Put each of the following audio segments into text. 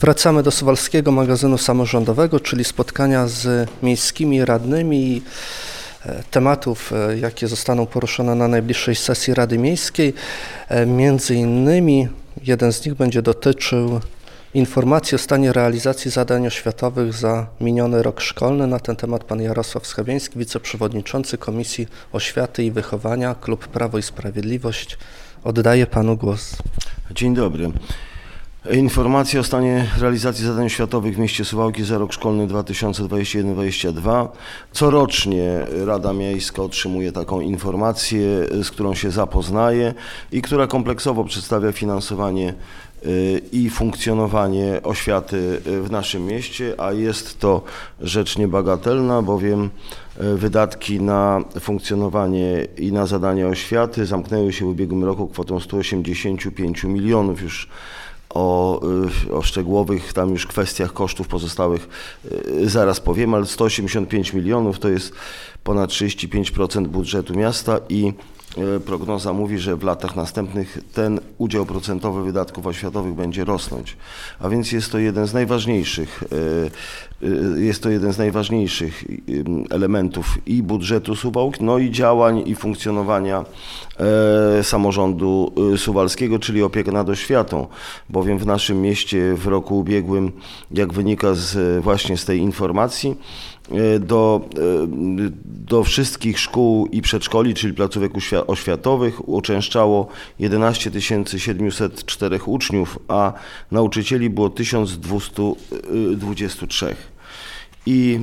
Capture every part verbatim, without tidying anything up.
Wracamy do Suwalskiego Magazynu Samorządowego, czyli spotkania z miejskimi radnymi i tematów, jakie zostaną poruszone na najbliższej sesji Rady Miejskiej. Między innymi jeden z nich będzie dotyczył informacji o stanie realizacji zadań oświatowych za miniony rok szkolny. Na ten temat pan Jarosław Schabiański, wiceprzewodniczący Komisji Oświaty i Wychowania, Klub Prawo i Sprawiedliwość. Oddaję panu głos. Dzień dobry. Informacja o stanie realizacji zadań oświatowych w mieście Suwałki za rok szkolny dwa tysiące dwudziesty pierwszy dwudziesty drugi. Corocznie Rada Miejska otrzymuje taką informację, z którą się zapoznaje i która kompleksowo przedstawia finansowanie i funkcjonowanie oświaty w naszym mieście, a jest to rzecz niebagatelna, bowiem wydatki na funkcjonowanie i na zadania oświaty zamknęły się w ubiegłym roku kwotą stu osiemdziesięciu pięciu milionów. Już O, o szczegółowych tam już kwestiach kosztów pozostałych zaraz powiem, ale sto osiemdziesiąt pięć milionów to jest ponad trzydzieści pięć procent budżetu miasta i prognoza mówi, że w latach następnych ten udział procentowy wydatków oświatowych będzie rosnąć. A więc jest to jeden z najważniejszych, jest to jeden z najważniejszych elementów i budżetu Suwałk, no i działań i funkcjonowania samorządu suwalskiego, czyli opieka nad oświatą, bowiem w naszym mieście w roku ubiegłym, jak wynika z, właśnie z tej informacji, do, do wszystkich szkół i przedszkoli, czyli placówek oświatowych uczęszczało jedenaście tysięcy siedemset cztery uczniów, a nauczycieli było tysiąc dwieście dwadzieścia trzy. I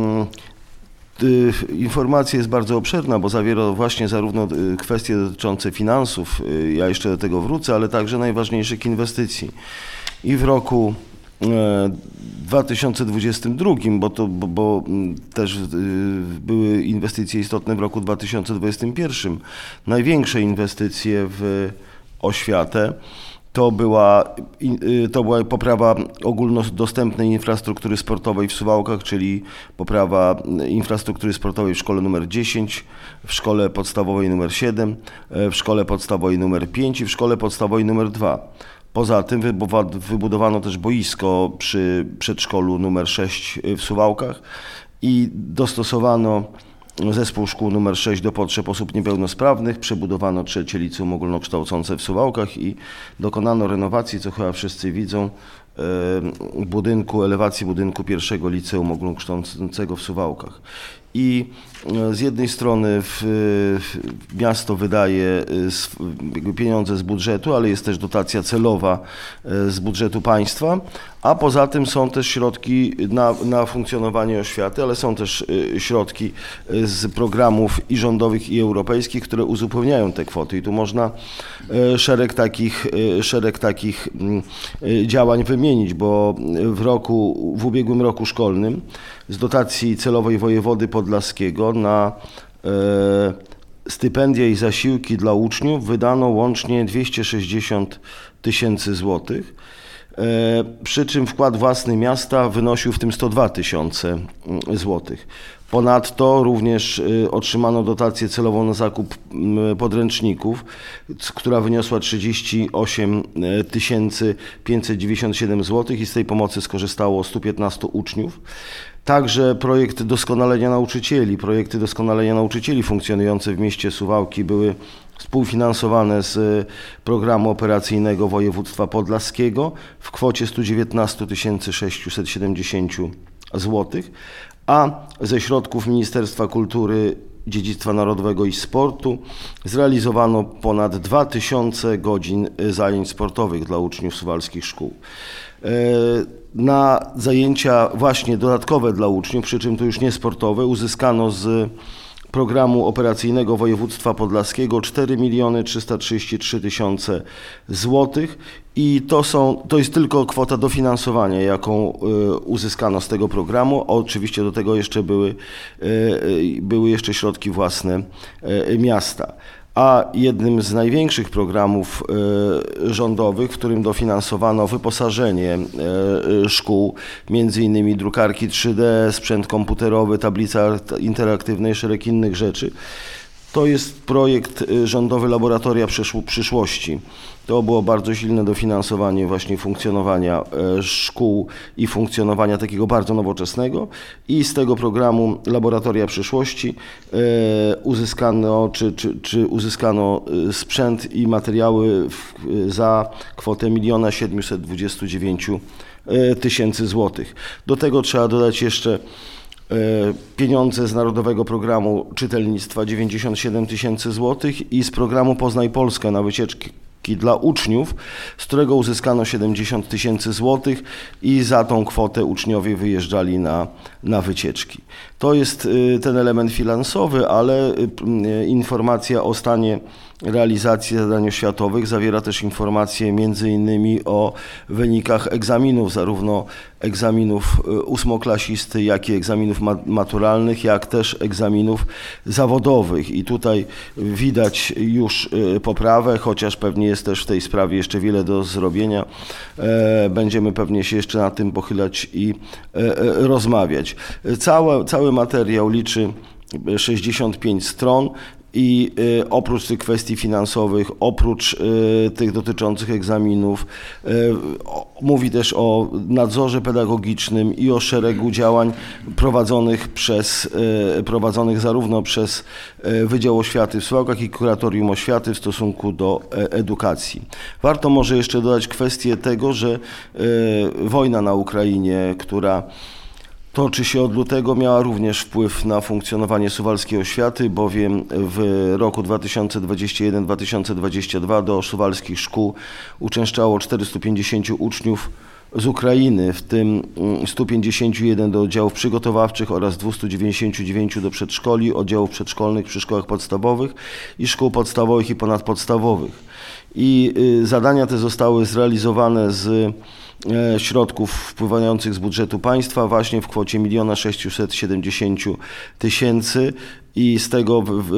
y, informacja jest bardzo obszerna, bo zawiera właśnie zarówno kwestie dotyczące finansów, ja jeszcze do tego wrócę, ale także najważniejszych inwestycji. I w roku dwa tysiące dwudziestym drugim, bo, to, bo, bo też były inwestycje istotne w roku dwa tysiące dwudziestym pierwszym. Największe inwestycje w oświatę to była, to była poprawa ogólnodostępnej infrastruktury sportowej w Suwałkach, czyli poprawa infrastruktury sportowej w szkole numer dziesięć, w szkole podstawowej numer siedem, w szkole podstawowej numer pięć i w szkole podstawowej numer dwa. Poza tym wybudowano też boisko przy przedszkolu numer sześć w Suwałkach i dostosowano zespół szkół numer sześć do potrzeb osób niepełnosprawnych, przebudowano trzecie liceum ogólnokształcące w Suwałkach i dokonano renowacji, co chyba wszyscy widzą, budynku, elewacji budynku pierwszego liceum ogólnokształcącego w Suwałkach. I z jednej strony w, w miasto wydaje pieniądze z budżetu, ale jest też dotacja celowa z budżetu państwa, a poza tym są też środki na, na funkcjonowanie oświaty, ale są też środki z programów i rządowych, i europejskich, które uzupełniają te kwoty. I tu można szereg takich, szereg takich działań wymienić, bo w roku, w ubiegłym roku szkolnym z dotacji celowej wojewody podlaskiego na e, stypendia i zasiłki dla uczniów wydano łącznie dwieście sześćdziesiąt tysięcy złotych, e, przy czym wkład własny miasta wynosił w tym sto dwa tysiące złotych. Ponadto również otrzymano dotację celową na zakup podręczników, która wyniosła trzydzieści osiem tysięcy pięćset dziewięćdziesiąt siedem złotych i z tej pomocy skorzystało stu piętnastu uczniów. Także projekt doskonalenia nauczycieli. Projekty doskonalenia nauczycieli funkcjonujące w mieście Suwałki były współfinansowane z programu operacyjnego województwa podlaskiego w kwocie stu dziewiętnastu tysięcy sześciuset siedemdziesiąt złotych, a ze środków Ministerstwa Kultury, Dziedzictwa Narodowego i Sportu zrealizowano ponad dwa tysiące godzin zajęć sportowych dla uczniów suwalskich szkół. Na zajęcia właśnie dodatkowe dla uczniów, przy czym to już nie sportowe, uzyskano z programu operacyjnego województwa podlaskiego cztery miliony trzysta trzydzieści trzy tysiące złotych i to, są, to jest tylko kwota dofinansowania, jaką uzyskano z tego programu. Oczywiście do tego jeszcze były, były jeszcze środki własne miasta. A jednym z największych programów rządowych, w którym dofinansowano wyposażenie szkół, między innymi drukarki trzy D, sprzęt komputerowy, tablice interaktywne i szereg innych rzeczy, To jest projekt rządowy Laboratoria Przyszłości. To było bardzo silne dofinansowanie właśnie funkcjonowania szkół i funkcjonowania takiego bardzo nowoczesnego i z tego programu Laboratoria Przyszłości uzyskano, czy, czy, czy uzyskano sprzęt i materiały w, za kwotę miliona siedmiuset dwudziestu dziewięciu tysięcy złotych. Do tego trzeba dodać jeszcze pieniądze z Narodowego Programu Czytelnictwa dziewięćdziesiąt siedem tysięcy złotych i z programu Poznaj Polskę na wycieczki dla uczniów, z którego uzyskano siedemdziesiąt tysięcy złotych i za tą kwotę uczniowie wyjeżdżali na, na wycieczki. To jest ten element finansowy, ale informacja o stanie realizacji zadań oświatowych zawiera też informacje między innymi o wynikach egzaminów, zarówno egzaminów ósmoklasisty, jak i egzaminów maturalnych, jak też egzaminów zawodowych. I tutaj widać już poprawę, chociaż pewnie jest też w tej sprawie jeszcze wiele do zrobienia. Będziemy pewnie się jeszcze nad tym pochylać i rozmawiać. Cały, cały materiał liczy sześćdziesiąt pięć stron. I y, oprócz tych kwestii finansowych, oprócz y, tych dotyczących egzaminów, y, o, mówi też o nadzorze pedagogicznym i o szeregu działań prowadzonych przez, y, prowadzonych zarówno przez y, Wydział Oświaty w Suwałkach i Kuratorium Oświaty w stosunku do y, edukacji. Warto może jeszcze dodać kwestię tego, że y, wojna na Ukrainie, która toczy się od lutego, miała również wpływ na funkcjonowanie suwalskiej oświaty, bowiem w roku dwa tysiące dwudziestym pierwszym do dwa tysiące dwudziestego drugiego do suwalskich szkół uczęszczało czterystu pięćdziesięciu uczniów z Ukrainy, w tym stu pięćdziesięciu jeden do oddziałów przygotowawczych oraz dwustu dziewięćdziesięciu dziewięciu do przedszkoli, oddziałów przedszkolnych przy szkołach podstawowych i szkół podstawowych i ponadpodstawowych. I zadania te zostały zrealizowane z środków wpływających z budżetu państwa właśnie w kwocie miliona sześciuset siedemdziesięciu tysięcy i z tego w, w,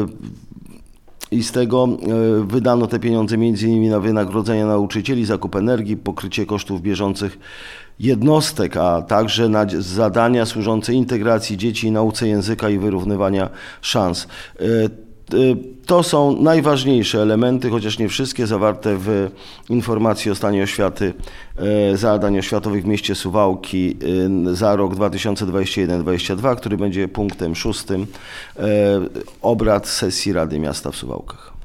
i z tego wydano te pieniądze między innymi na wynagrodzenia nauczycieli, zakup energii, pokrycie kosztów bieżących jednostek, a także na zadania służące integracji dzieci, nauce języka i wyrównywania szans. To są najważniejsze elementy, chociaż nie wszystkie, zawarte w informacji o stanie oświaty, zadań oświatowych w mieście Suwałki za rok dwa tysiące dwudziesty pierwszy do dwudziestego drugiego, który będzie punktem szóstym obrad sesji Rady Miasta w Suwałkach.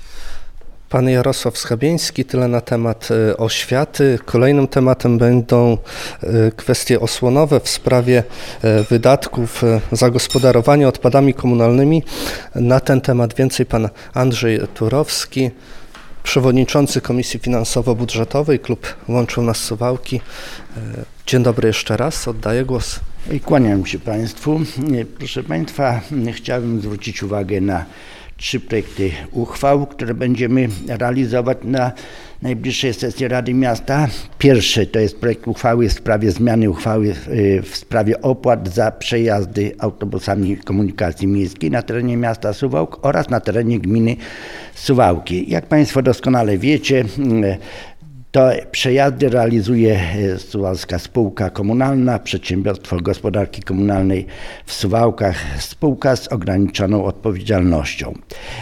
Pan Jarosław Schabieński, tyle na temat oświaty. Kolejnym tematem będą kwestie osłonowe w sprawie wydatków zagospodarowania odpadami komunalnymi. Na ten temat więcej pan Andrzej Turowski, przewodniczący Komisji Finansowo-Budżetowej, klub Łączył Nas Suwałki. Dzień dobry jeszcze raz, oddaję głos. Kłaniam się Państwu. Proszę Państwa, chciałbym zwrócić uwagę na trzy projekty uchwał, które będziemy realizować na najbliższej sesji Rady Miasta. Pierwszy to jest projekt uchwały w sprawie zmiany uchwały w sprawie opłat za przejazdy autobusami komunikacji miejskiej na terenie miasta Suwałk oraz na terenie gminy Suwałki. Jak Państwo doskonale wiecie, to przejazdy realizuje Suwalska Spółka Komunalna, Przedsiębiorstwo Gospodarki Komunalnej w Suwałkach, spółka z ograniczoną odpowiedzialnością.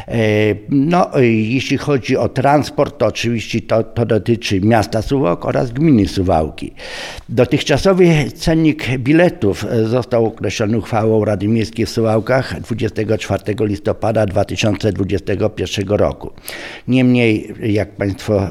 No, jeśli chodzi o transport, to oczywiście to, to dotyczy miasta Suwałk oraz gminy Suwałki. Dotychczasowy cennik biletów został określony uchwałą Rady Miejskiej w Suwałkach dwudziestego czwartego listopada dwa tysiące dwudziestego pierwszego roku. Niemniej, jak Państwo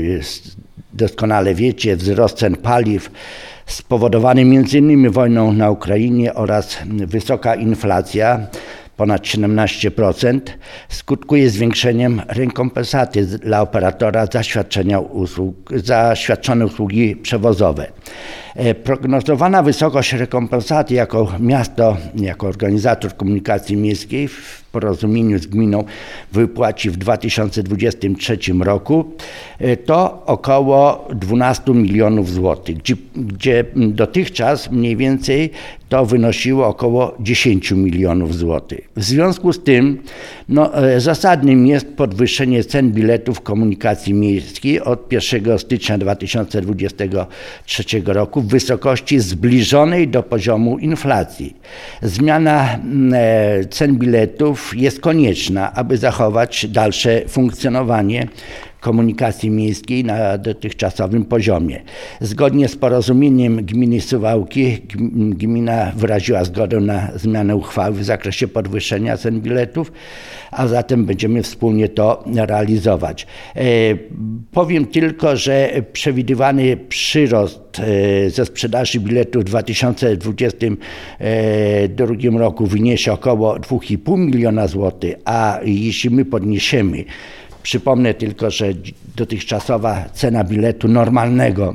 doskonale wiecie, wzrost cen paliw spowodowany między innymi wojną na Ukrainie oraz wysoka inflacja, ponad siedemnaście procent, skutkuje zwiększeniem rekompensaty dla operatora za, świadczenia usług, za świadczone usługi przewozowe. Prognozowana wysokość rekompensaty jako miasto, jako organizator komunikacji miejskiej w porozumieniu z gminą wypłaci w dwa tysiące dwudziestym trzecim roku to około dwanaście milionów złotych, gdzie, gdzie dotychczas mniej więcej to wynosiło około dziesięć milionów złotych. W związku z tym no, zasadnym jest podwyższenie cen biletów komunikacji miejskiej od pierwszego stycznia dwa tysiące dwudziestego trzeciego roku w wysokości zbliżonej do poziomu inflacji. Zmiana cen biletów biletów jest konieczna, aby zachować dalsze funkcjonowanie komunikacji miejskiej na dotychczasowym poziomie. Zgodnie z porozumieniem gminy Suwałki gmina wyraziła zgodę na zmianę uchwały w zakresie podwyższenia cen biletów, a zatem będziemy wspólnie to realizować. E, powiem tylko, że przewidywany przyrost e, ze sprzedaży biletów w dwa tysiące dwudziestym drugim roku wyniesie około dwa i pół miliona złotych, a jeśli my podniesiemy, przypomnę tylko, że dotychczasowa cena biletu normalnego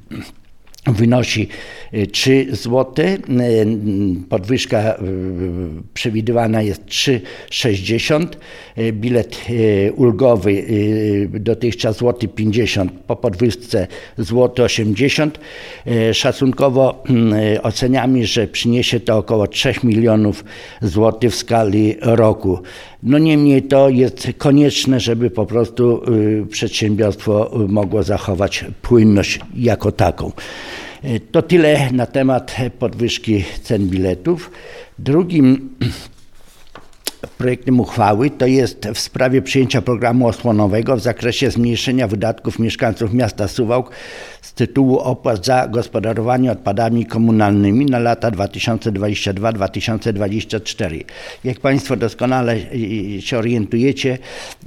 wynosi trzy złote, podwyżka przewidywana jest trzy sześćdziesiąt, bilet ulgowy dotychczas złoty pięćdziesiąt, po podwyżce złoty osiemdziesiąt. Szacunkowo oceniamy, że przyniesie to około trzy milionów złotych w skali roku. No niemniej to jest konieczne, żeby po prostu przedsiębiorstwo mogło zachować płynność jako taką. To tyle na temat podwyżki cen biletów. Drugim projektem uchwały to jest w sprawie przyjęcia programu osłonowego w zakresie zmniejszenia wydatków mieszkańców miasta Suwałk z tytułu opłat za gospodarowanie odpadami komunalnymi na lata dwa tysiące dwudziesty drugi do dwa tysiące dwudziestego czwartego. Jak Państwo doskonale się orientujecie,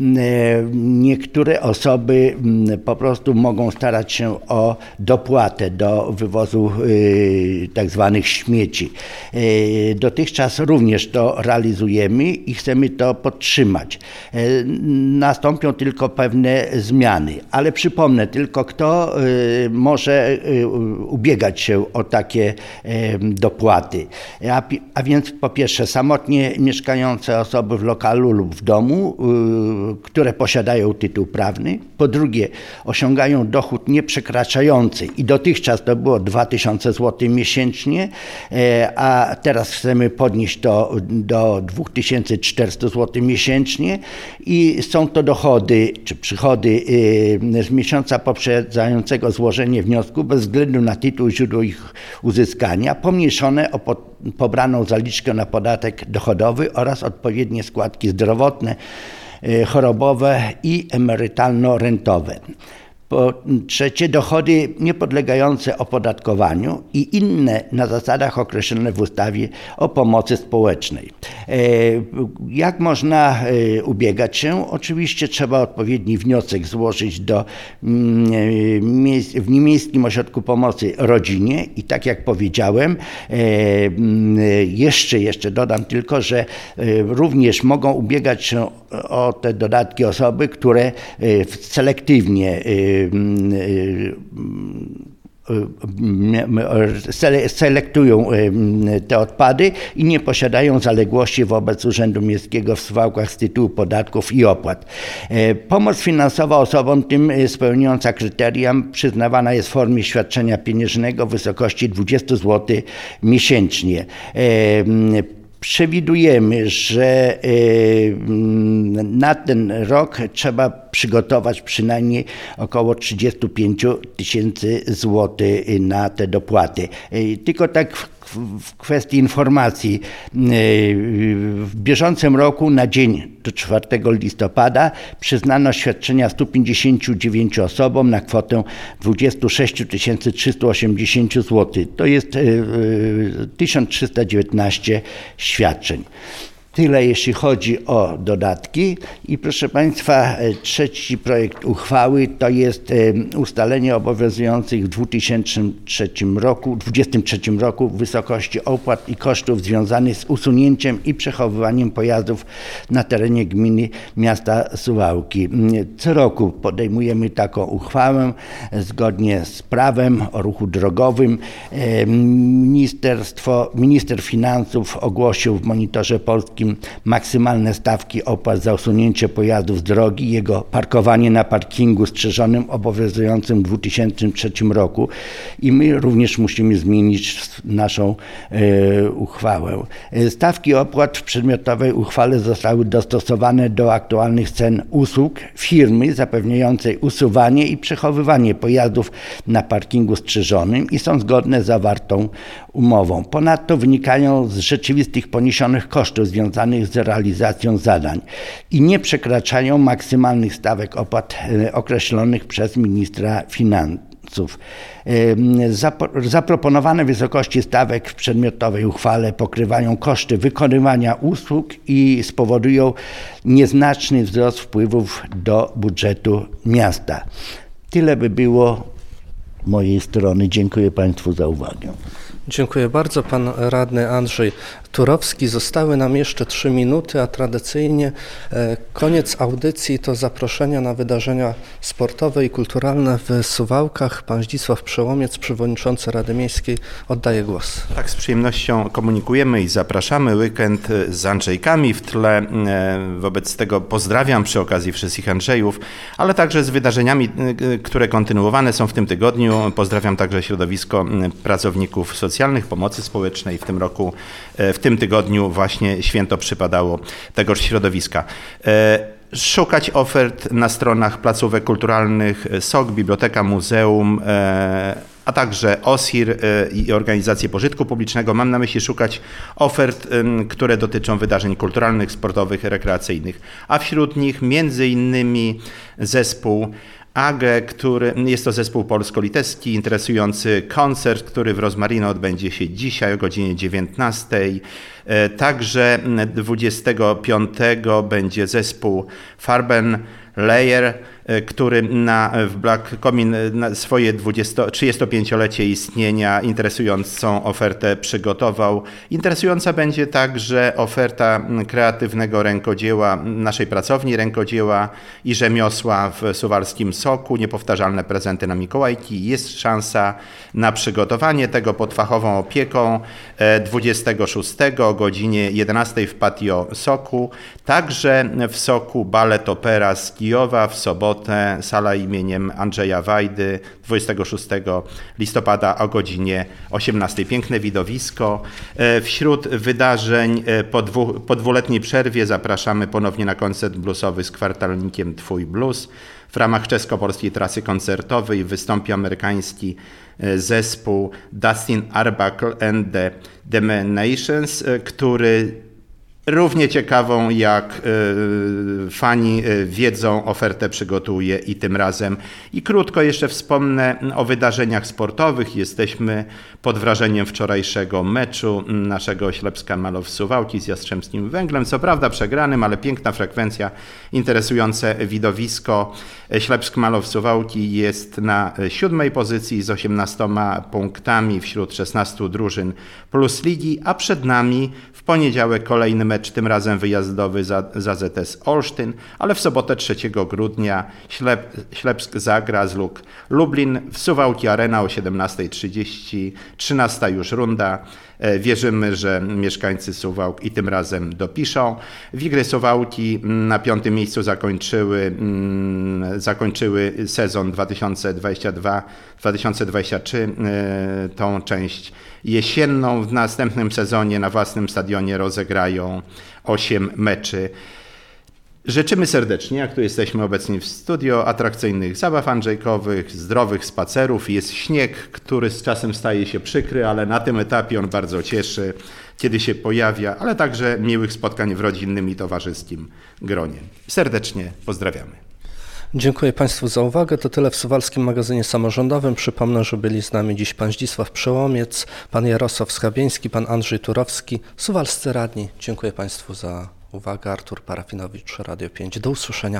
niektóre osoby po prostu mogą starać się o dopłatę do wywozu tak zwanych śmieci. Dotychczas również to realizujemy i chcemy to podtrzymać. Nastąpią tylko pewne zmiany, ale przypomnę tylko, kto może ubiegać się o takie dopłaty. A, a więc po pierwsze samotnie mieszkające osoby w lokalu lub w domu, które posiadają tytuł prawny. Po drugie osiągają dochód nieprzekraczający i dotychczas to było dwa tysiące złotych miesięcznie, a teraz chcemy podnieść to do dwa tysiące czterysta złotych miesięcznie i są to dochody czy przychody z miesiąca poprzedzającego złożenie wniosku bez względu na tytuł i źródło ich uzyskania, pomniejszone o po, pobraną zaliczkę na podatek dochodowy oraz odpowiednie składki zdrowotne, chorobowe i emerytalno-rentowe. Po trzecie, dochody niepodlegające opodatkowaniu i inne na zasadach określonych w ustawie o pomocy społecznej. Jak można ubiegać się? Oczywiście trzeba odpowiedni wniosek złożyć do, w Niemiejskim Ośrodku Pomocy Rodzinie i tak jak powiedziałem, jeszcze, jeszcze dodam tylko, że również mogą ubiegać się o te dodatki osoby, które selektywnie selektują te odpady i nie posiadają zaległości wobec Urzędu Miejskiego w Suwałkach z tytułu podatków i opłat. Pomoc finansowa osobom tym spełniająca kryteria przyznawana jest w formie świadczenia pieniężnego w wysokości dwadzieścia złotych miesięcznie. Przewidujemy, że na ten rok trzeba przygotować przynajmniej około trzydzieści pięć tysięcy złotych na te dopłaty. Tylko tak w kwestii informacji, w bieżącym roku na dzień do czwartego listopada przyznano świadczenia stu pięćdziesięciu dziewięciu osobom na kwotę dwadzieścia sześć tysięcy trzysta osiemdziesiąt złotych. To jest tysiąc trzysta dziewiętnaście świadczeń. Tyle jeśli chodzi o dodatki i proszę Państwa, trzeci projekt uchwały to jest ustalenie obowiązujących w dwa tysiące dwudziestym trzecim roku wysokości opłat i kosztów związanych z usunięciem i przechowywaniem pojazdów na terenie gminy miasta Suwałki. Co roku podejmujemy taką uchwałę zgodnie z prawem o ruchu drogowym. Ministerstwo, minister finansów ogłosił w Monitorze Polskim maksymalne stawki opłat za usunięcie pojazdów z drogi, jego parkowanie na parkingu strzeżonym obowiązującym w dwa tysiące trzecim roku i my również musimy zmienić naszą e, uchwałę. Stawki opłat w przedmiotowej uchwale zostały dostosowane do aktualnych cen usług firmy zapewniającej usuwanie i przechowywanie pojazdów na parkingu strzeżonym i są zgodne z zawartą umową. Ponadto wynikają z rzeczywistych poniesionych kosztów związanych z realizacją zadań i nie przekraczają maksymalnych stawek opłat określonych przez ministra finansów. Zaproponowane wysokości stawek w przedmiotowej uchwale pokrywają koszty wykonywania usług i spowodują nieznaczny wzrost wpływów do budżetu miasta. Tyle by było z mojej strony. Dziękuję Państwu za uwagę. Dziękuję bardzo. Pan radny Andrzej Turowski. Zostały nam jeszcze trzy minuty, a tradycyjnie e, koniec audycji to zaproszenia na wydarzenia sportowe i kulturalne w Suwałkach. Pan Zdzisław Przełomiec, przewodniczący Rady Miejskiej, oddaje głos. Tak, z przyjemnością komunikujemy i zapraszamy. Weekend z Andrzejkami w tle. E, wobec tego pozdrawiam przy okazji wszystkich Andrzejów, ale także z wydarzeniami, e, które kontynuowane są w tym tygodniu. Pozdrawiam także środowisko pracowników socjalnych, pomocy społecznej. W tym roku, w tym tygodniu właśnie święto przypadało tegoż środowiska. Szukać ofert na stronach placówek kulturalnych S O K, Biblioteka, Muzeum, a także O S I R i organizacje pożytku publicznego. Mam na myśli szukać ofert, które dotyczą wydarzeń kulturalnych, sportowych, rekreacyjnych, a wśród nich między innymi zespół A G E, który jest to zespół polsko-litewski, interesujący koncert, który w Rozmarino odbędzie się dzisiaj o godzinie dziewiętnastej. Także dwudziestego piątego będzie zespół Farben Layer, który na, w Black Komin na swoje trzydziestopięciolecie istnienia interesującą ofertę przygotował. Interesująca będzie także oferta kreatywnego rękodzieła, naszej pracowni rękodzieła i rzemiosła w Suwalskim Soku, niepowtarzalne prezenty na Mikołajki. Jest szansa na przygotowanie tego pod fachową opieką dwudziestego szóstego o godzinie jedenastej w patio Soku. Także w Soku balet opera z Kijowa w sobotę, sala imieniem Andrzeja Wajdy, dwudziestego szóstego listopada o godzinie osiemnastej. Piękne widowisko. Wśród wydarzeń po, dwu, po dwuletniej przerwie zapraszamy ponownie na koncert bluesowy z kwartalnikiem Twój Blues. W ramach czesko-polskiej trasy koncertowej wystąpi amerykański zespół Dustin Arbuckle and the Demenations, który równie ciekawą jak y, fani y, wiedzą, ofertę przygotuje i tym razem. I krótko jeszcze wspomnę o wydarzeniach sportowych. Jesteśmy pod wrażeniem wczorajszego meczu naszego Ślepska Malow Suwałki z Jastrzębskim Węglem. Co prawda przegranym, ale piękna frekwencja, interesujące widowisko. Ślepsk Malow Suwałki jest na siódmej pozycji z osiemnastoma punktami wśród szesnastu drużyn plus ligi, a przed nami w poniedziałek kolejny mecz, tym razem wyjazdowy za, za Z S Olsztyn, ale w sobotę trzeciego grudnia Ślep, Ślepsk zagra z Luk Lublin w Suwałki Arena o siedemnastej trzydzieści, trzynasta już runda. Wierzymy, że mieszkańcy Suwałk i tym razem dopiszą. Wigry Suwałki na piątym miejscu zakończyły, zakończyły sezon dwa tysiące dwudziesty drugi dwa tysiące dwudziesty trzeci, tą część jesienną. W następnym sezonie na własnym stadionie rozegrają osiem meczy. Życzymy serdecznie, jak tu jesteśmy obecni w studio, atrakcyjnych zabaw andrzejkowych, zdrowych spacerów. Jest śnieg, który z czasem staje się przykry, ale na tym etapie on bardzo cieszy, kiedy się pojawia, ale także miłych spotkań w rodzinnym i towarzyskim gronie. Serdecznie pozdrawiamy. Dziękuję Państwu za uwagę. To tyle w Suwalskim Magazynie Samorządowym. Przypomnę, że byli z nami dziś pan Zdzisław Przełomiec, pan Jarosław Schabieński, pan Andrzej Turowski, suwalscy radni. Dziękuję Państwu za uwagę. Artur Parafinowicz, Radio pięć. Do usłyszenia.